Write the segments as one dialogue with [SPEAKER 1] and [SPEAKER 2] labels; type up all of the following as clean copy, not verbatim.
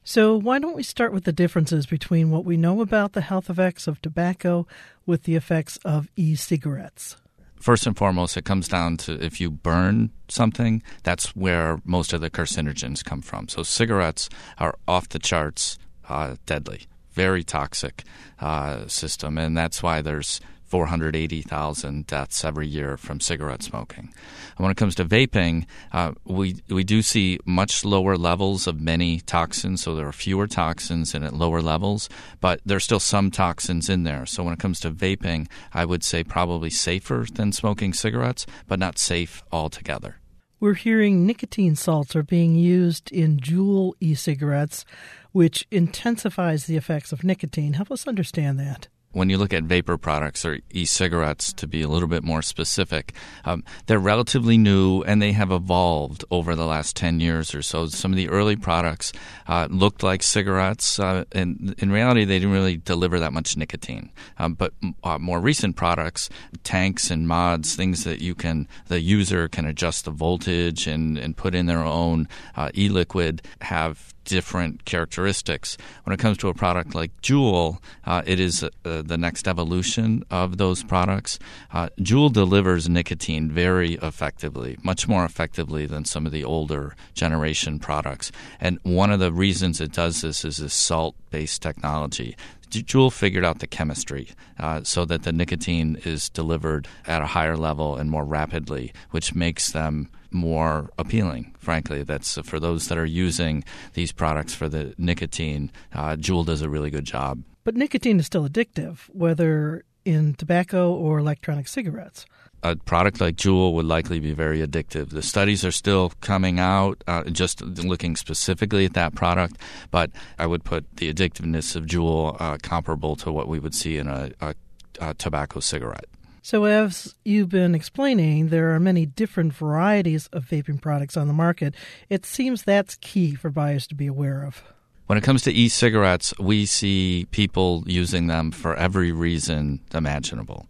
[SPEAKER 1] So why don't we start with the differences between what we know about the health effects of tobacco with the effects of e-cigarettes?
[SPEAKER 2] First and foremost, it comes down to if you burn something, that's where most of the carcinogens come from. So cigarettes are off the charts deadly, very toxic system, and that's why there's 480,000 deaths every year from cigarette smoking. And when it comes to vaping, we do see much lower levels of many toxins, so there are fewer toxins and at lower levels, but there's still some toxins in there. So when it comes to vaping, I would say probably safer than smoking cigarettes, but not safe altogether.
[SPEAKER 1] We're hearing nicotine salts are being used in Juul e-cigarettes, which intensifies the effects of nicotine. Help us understand that.
[SPEAKER 2] When you look at vapor products or e-cigarettes, to be a little bit more specific, they're relatively new and they have evolved over the last 10 years or so. Some of the early products looked like cigarettes, and in reality, they didn't really deliver that much nicotine. But more recent products, tanks and mods, things that the user can adjust the voltage and put in their own e-liquid, have different characteristics. When it comes to a product like Juul, it is the next evolution of those products. Juul delivers nicotine very effectively, much more effectively than some of the older generation products. And one of the reasons it does this is this salt-based technology. Juul figured out the chemistry so that the nicotine is delivered at a higher level and more rapidly, which makes them more appealing, frankly. That's for those that are using these products for the nicotine. Juul does a really good job.
[SPEAKER 1] But nicotine is still addictive, whether in tobacco or electronic cigarettes.
[SPEAKER 2] A product like Juul would likely be very addictive. The studies are still coming out, just looking specifically at that product, but I would put the addictiveness of Juul comparable to what we would see in a tobacco cigarette.
[SPEAKER 1] So as you've been explaining, there are many different varieties of vaping products on the market. It seems that's key for buyers to be aware of.
[SPEAKER 2] When it comes to e-cigarettes, we see people using them for every reason imaginable.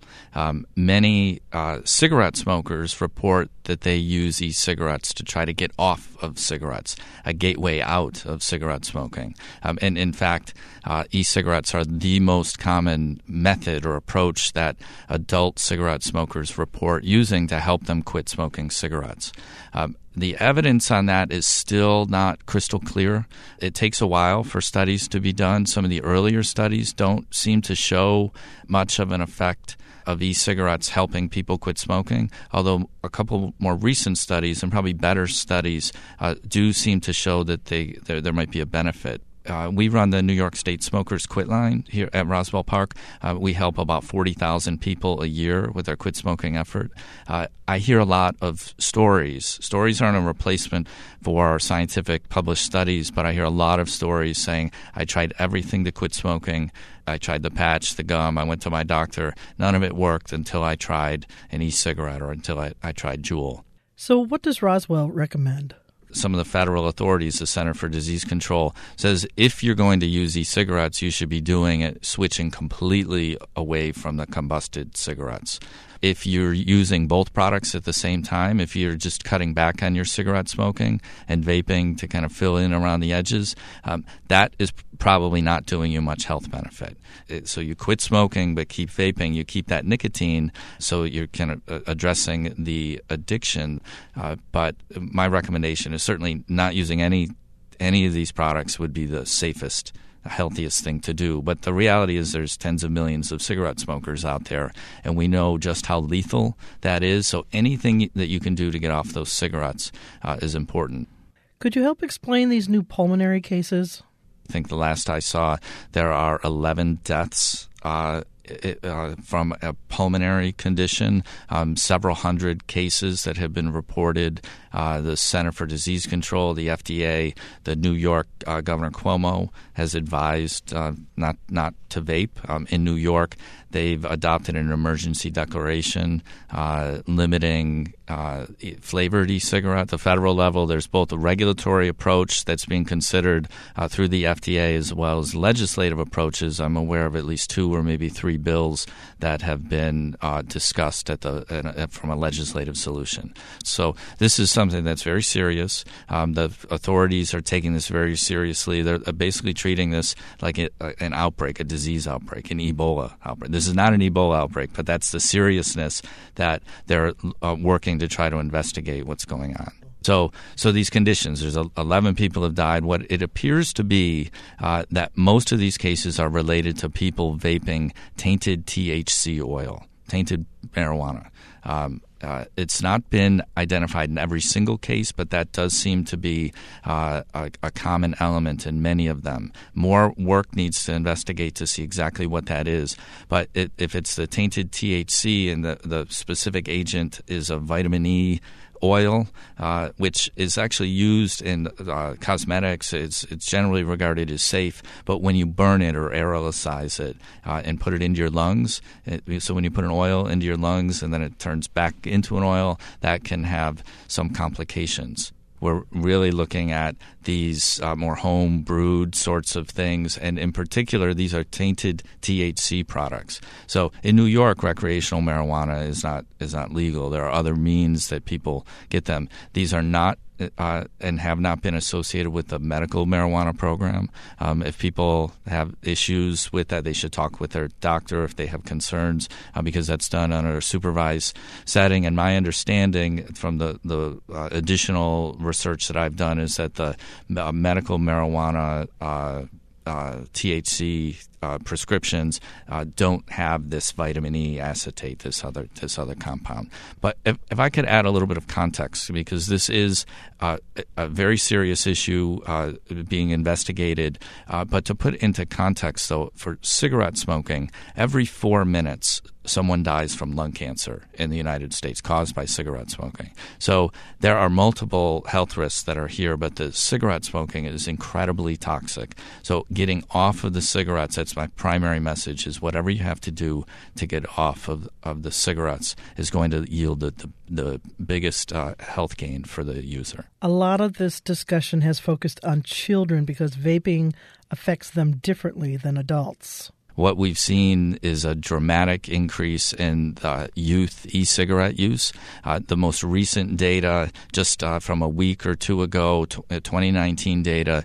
[SPEAKER 2] Many cigarette smokers report that they use e-cigarettes to try to get off of cigarettes, a gateway out of cigarette smoking. And in fact, e-cigarettes are the most common method or approach that adult cigarette smokers report using to help them quit smoking cigarettes. The evidence on that is still not crystal clear. It takes a while for studies to be done. Some of the earlier studies don't seem to show much of an effect of e-cigarettes helping people quit smoking, although a couple more recent studies and probably better studies do seem to show that there might be a benefit. We run the New York State Smokers Quit Line here at Roswell Park. We help about 40,000 people a year with our quit smoking effort. I hear a lot of stories. Stories aren't a replacement for scientific published studies, but I hear a lot of stories saying, I tried everything to quit smoking. I tried the patch, the gum. I went to my doctor. None of it worked until I tried an e-cigarette or until I tried Juul.
[SPEAKER 1] So what does Roswell recommend?
[SPEAKER 2] Some of the federal authorities, the Center for Disease Control, says if you're going to use e-cigarettes, you should be doing it switching completely away from the combusted cigarettes. If you're using both products at the same time, if you're just cutting back on your cigarette smoking and vaping to kind of fill in around the edges, that is probably not doing you much health benefit. So you quit smoking but keep vaping, you keep that nicotine, so you're kind of addressing the addiction. But my recommendation is certainly not using any of these products would be the safest, healthiest thing to do. But the reality is there's tens of millions of cigarette smokers out there, and we know just how lethal that is. So anything that you can do to get off those cigarettes is important.
[SPEAKER 1] Could you help explain these new pulmonary cases?
[SPEAKER 2] I think the last I saw, there are 11 deaths from a pulmonary condition, several hundred cases that have been reported. The Center for Disease Control, the FDA, the New York Governor Cuomo has advised not to vape. In New York, they've adopted an emergency declaration limiting flavored e-cigarette. At the federal level, there's both a regulatory approach that's being considered through the FDA as well as legislative approaches. I'm aware of at least 2 or maybe 3 bills that have been discussed from a legislative solution. So this is something that's very serious. The authorities are taking this very seriously. They're basically treating this like an outbreak, a disease outbreak, an Ebola outbreak. This is not an Ebola outbreak, but that's the seriousness that they're working to try to investigate what's going on. So these conditions, there's 11 people have died. What it appears to be that most of these cases are related to people vaping tainted THC oil, tainted marijuana. It's not been identified in every single case, but that does seem to be a common element in many of them. More work needs to investigate to see exactly what that is. But if it's the tainted THC and the specific agent is a vitamin E oil, which is actually used in cosmetics, it's generally regarded as safe. But when you burn it or aerosolize it and put it into your lungs, so when you put an oil into your lungs and then it turns back into an oil, that can have some complications. We're really looking at these more home-brewed sorts of things, and in particular, these are tainted THC products. So in New York, recreational marijuana is not legal. There are other means that people get them. These are not and have not been associated with the medical marijuana program. If people have issues with that, they should talk with their doctor if they have concerns, because that's done under a supervised setting. And my understanding from the additional research that I've done is that the medical marijuana THC prescriptions don't have this vitamin E acetate, this other compound. But if I could add a little bit of context, because this is a very serious issue being investigated. But to put into context, though, for cigarette smoking, every 4 minutes someone dies from lung cancer in the United States caused by cigarette smoking. So there are multiple health risks that are here, but the cigarette smoking is incredibly toxic. So getting off of the cigarettes, that's my primary message, is whatever you have to do to get off of the cigarettes is going to yield the biggest health gain for the user.
[SPEAKER 1] A lot of this discussion has focused on children because vaping affects them differently than adults.
[SPEAKER 2] What we've seen is a dramatic increase in youth e-cigarette use. The most recent data, just from a week or two ago, 2019 data,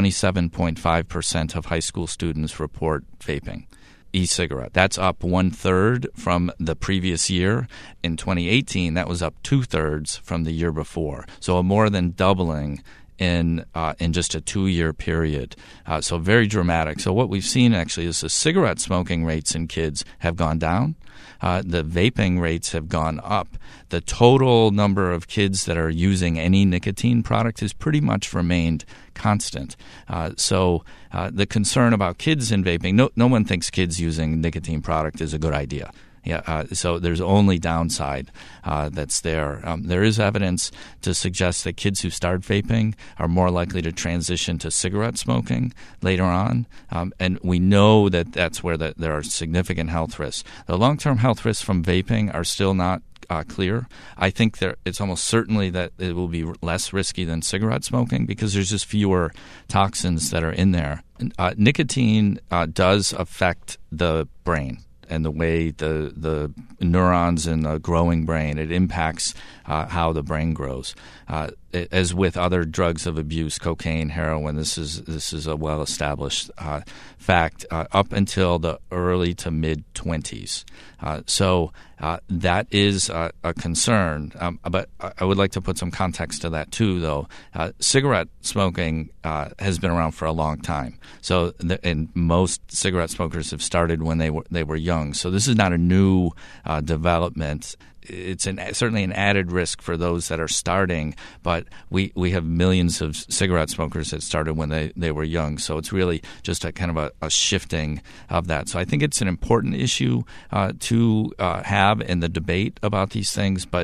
[SPEAKER 2] 27.5% of high school students report vaping e-cigarette. That's up 1/3 from the previous year. In 2018, that was up 2/3 from the year before. So a more than doubling in just a 2-year period. So very dramatic. So what we've seen actually is the cigarette smoking rates in kids have gone down. The vaping rates have gone up. The total number of kids that are using any nicotine product has pretty much remained constant. So the concern about kids in vaping, no one thinks kids using nicotine product is a good idea. Yeah, so there's only downside that's there. There is evidence to suggest that kids who start vaping are more likely to transition to cigarette smoking later on, and we know that that's where there are significant health risks. The long-term health risks from vaping are still not clear. I think it's almost certainly that it will be less risky than cigarette smoking because there's just fewer toxins that are in there. Nicotine does affect the brain and the way the neurons in the growing brain, it impacts how the brain grows. As with other drugs of abuse, cocaine, heroin, this is a well-established fact up until the early to mid-20s. So that is a concern. But I would like to put some context to that too, though. Cigarette smoking has been around for a long time. So and most cigarette smokers have started when they were young. So this is not a new development. It's certainly an added risk for those that are starting, but we have millions of cigarette smokers that started when they were young. So it's really just a kind of a shifting of that. So I think it's an important issue to have in the debate about these things, but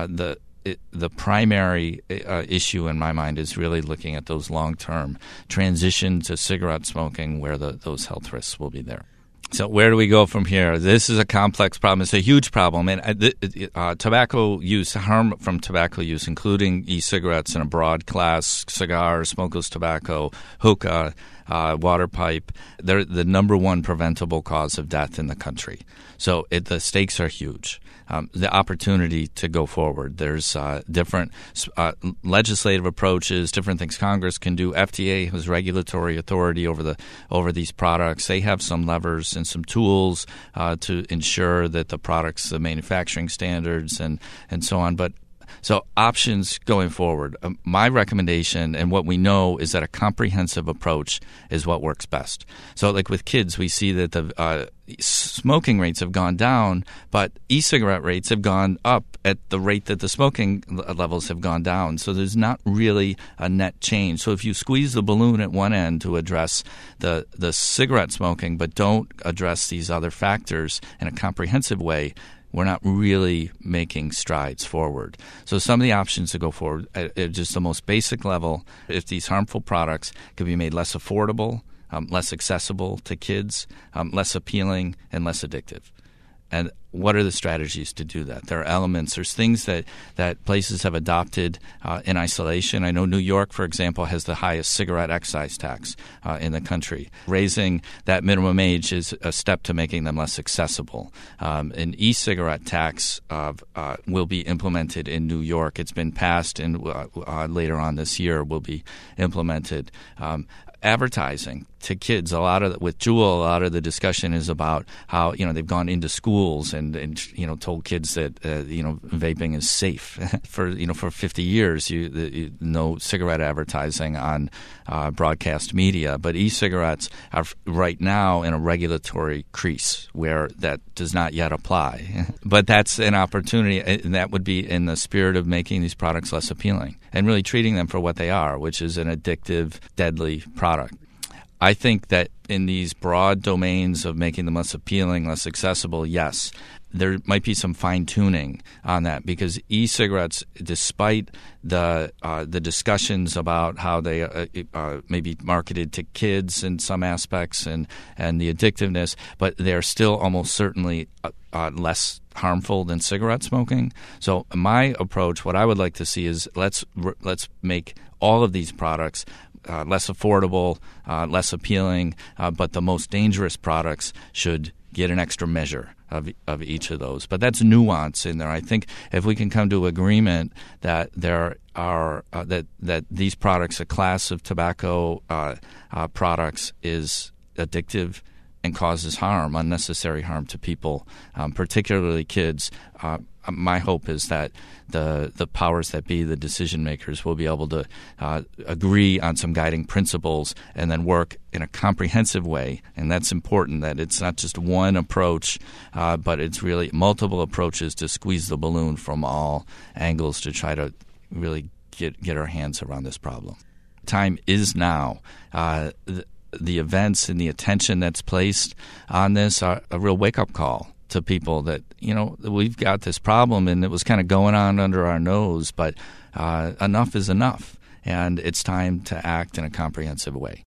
[SPEAKER 2] the primary issue in my mind is really looking at those long-term transition to cigarette smoking where those health risks will be there. So where do we go from here? This is a complex problem. It's a huge problem. And tobacco use, harm from tobacco use, including e-cigarettes in a broad class, cigars, smokeless tobacco, hookah, water pipe, they're the number one preventable cause of death in the country. So the stakes are huge. The opportunity to go forward. There's different legislative approaches, different things Congress can do. FDA has regulatory authority over these products. They have some levers and some tools to ensure that the products, the manufacturing standards, and so on. So options going forward. My recommendation and what we know is that a comprehensive approach is what works best. So like with kids, we see that the smoking rates have gone down, but e-cigarette rates have gone up at the rate that the smoking levels have gone down. So there's not really a net change. So if you squeeze the balloon at one end to address the cigarette smoking but don't address these other factors in a comprehensive way, we're not really making strides forward. So some of the options to go forward at just the most basic level, if these harmful products can be made less affordable, less accessible to kids, less appealing, and less addictive. And what are the strategies to do that? There are elements. There's things that places have adopted in isolation. I know New York, for example, has the highest cigarette excise tax in the country. Raising that minimum age is a step to making them less accessible. An e-cigarette tax will be implemented in New York. It's been passed, and later on this year will be implemented. Advertising to kids, with Juul, a lot of the discussion is about how they've gone into schools and told kids that vaping is safe. For 50 years, no cigarette advertising on broadcast media, but e-cigarettes are right now in a regulatory crease where that does not yet apply. But that's an opportunity, and that would be in the spirit of making these products less appealing and really treating them for what they are, which is an addictive, deadly product. I think that in these broad domains of making them less appealing, less accessible, yes, there might be some fine-tuning on that, because e-cigarettes, despite the discussions about how they may be marketed to kids in some aspects and the addictiveness, but they're still almost certainly less harmful than cigarette smoking. So my approach, what I would like to see is let's make all of these products less affordable, less appealing, but the most dangerous products should get an extra measure of each of those. But that's nuance in there. I think if we can come to agreement that there are that these products, a class of tobacco products, is addictive and causes harm, unnecessary harm to people, particularly kids. My hope is that the powers that be, the decision makers, will be able to agree on some guiding principles and then work in a comprehensive way. And that's important, that it's not just one approach, but it's really multiple approaches to squeeze the balloon from all angles to try to really get our hands around this problem. Time is now. The events and the attention that's placed on this are a real wake-up call to people that, we've got this problem and it was kind of going on under our nose, but enough is enough, and it's time to act in a comprehensive way.